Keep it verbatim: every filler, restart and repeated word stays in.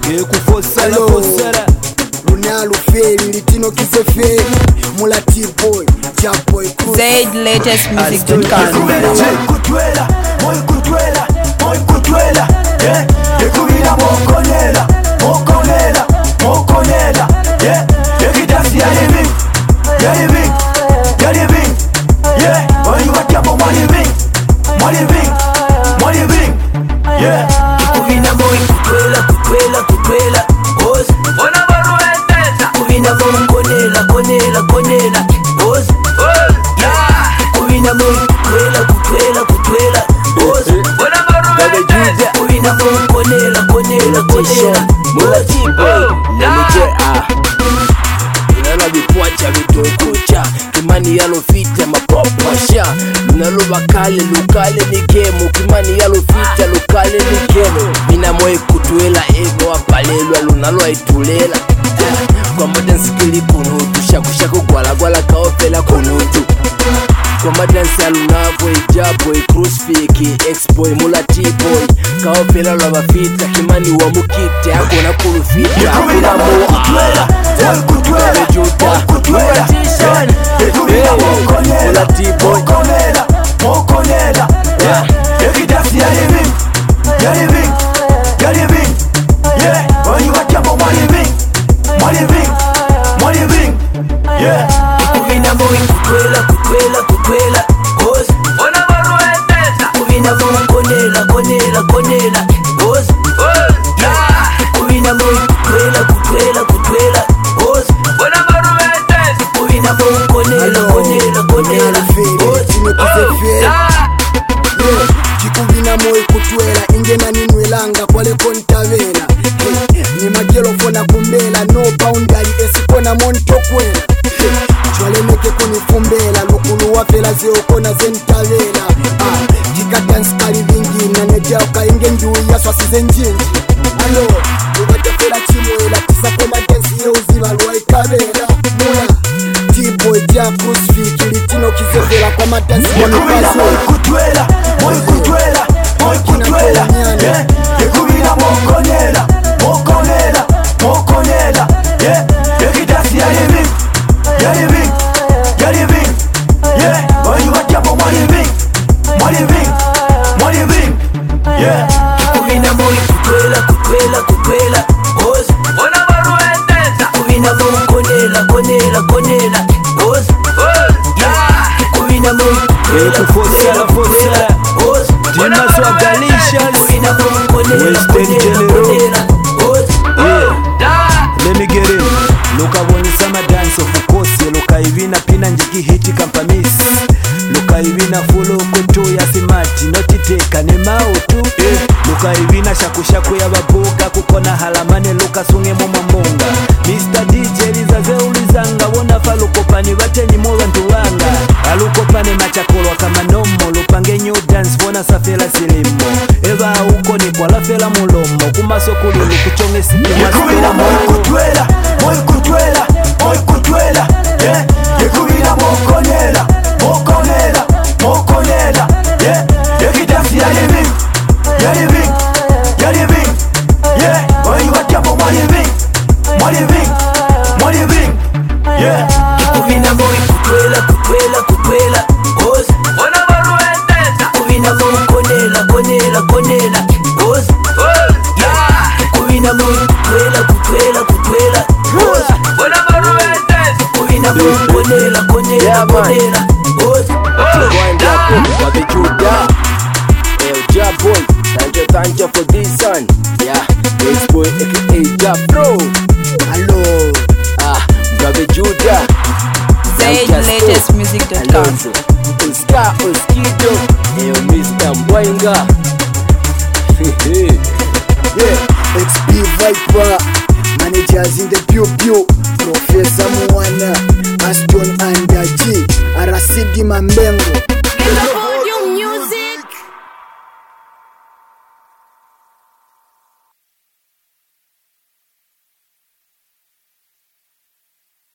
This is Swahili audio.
Ke kufosala fosala Lunalo feli litino kise feli Mula T-Boy Jaboy Zaid latest music dot com. Kutwela, moi kutwela, moi kutwela, yeah. Yekubina mokonela, mokonela, mokonela, yeah. Yekidasi yalibi, yalibi, yalibi, yeah. Wani watiapo mwalibi, mwalibi, mwalibi, yeah. Yekubina moi kutwela, kutwela, kutwela, ozi. Ona baru entesa. Yekubina moi konela, konela, konela, ozi. Kubina moi kutwela, kutwela, kutwela, ozi. Ona baru entesa. Kubina moi konela, konela, konela, ozi. Nemejea Nala vipuacha vitukucha Kimani yalo fita mapopasha Nalo wakale lukale ni gemo Kimani yalo fita lukale ni gemo Mina moe kutuela ego wapalelwa Lunalo aitulela Kwa madansi kili kunutu Shaku shaku gwala gwala kaofela kunutu Kwa madansi alunavo Jaboy, Crucifiki, X-Boy, Mula T-Boy Kaofela lwa fita Kimani wa mukite Hakuna kulufita Yekubina moi kutwela, moi kutwela, moi kutwela, yeah. Yekubina mokonela, mokonela, mokonela, yeah. Yekidasi yalibi, yalibi, yalibi, yeah. Wani watiapo mwalibi, mwalibi, mwalibi, yeah. Yekubina moi kutwela, kutwela, kutwela, ozi. Ona baru entesa. Yekubina moi konela, konela, konela, ozi. Yekubina moi kutwela, kutwela, kutwela, ozi. Ona baru entesa. Yekubina moi konela, konela, konela, ozi. Litino kise feli Jikubina moi kutwela ingena ninwelanga kwale kontavela hey, ni magelo fona kumbela no boundary esikona monto kwela hey, chwale meke kunifumbela lukulu wafela zeokona zentavela ah, jikadance kali vingina nejauka inge njui yaswa sizenjinji alo ubatefela chimwela tisa koma dance yeuziva lwaikavela mula T-Boy ja Crucifiki litino kisefela kwa madansi Yekubina moi kutwela, moi kutwela, moi kutwela, yeah. Yekubina mokonela, mokonela, mokonela, yeah. Yekidasi yalibi, yalibi, yalibi, yeah. Wani watiapo mwalibi, mwalibi, mwalibi, yeah. Yekubina moi kutwela, kutwela, kutwela, ozi. Ona baru entesa. Yekubina moi konela, konela, konela, ozi. Yekubina moi kutwela, kufosala fosala ozi. Tima Swagalicious Yekubina moi konela, Western konela, General. konela, ozi. Let me get in Luka bonisa madanso fukose Luka ivina pina njiki hiti kampamis Luka ivina fulo kutu ya simati Notiteka ne mautu eh. Luka ivina shaku shaku ya babuga Kukona halamane luka sunge moma mbonga mister D J lizaze ulizanga Wona fa lukopani bateni mwa ntulanga Alukopane machakolo kama nomo Lupange new dance wona safela silimo Eva uko ni kwa lafela mulomo Kumaso kuli lukuchonge siki Yekubina moi kutwela, moi kutwela, moi kutwela, yeah. Yekubina mokonela, mokonela, mokonela, yeah. Yekidasi yalibi, yalibi, yalibi, yeah. Wani watiapo mwalibi, mwalibi, mwalibi, yeah. Yekubina moi kutwela, kutwela, kutwela, ozi. Ona baru entesa. Yekubina moi konela, konela, konela, ozi. Yekubina moi kutwela, kutwela, kutwela, ozi. Ona baru entesa. Yekubina moi konela, konela, konela, ozi. Wind up, wabichuda Hey, Jaboy, thank you, thank you for this one Yeah, X-Boy, aka Jabro Hello Ah, wabichuda Zaid latest music dot com. Alonso, Oscar, Oskido Hey, mister Mbwainga yeah, X P Viper Managers in the Pew Pew Professor Mwana Aston and G Arasidi Mambengo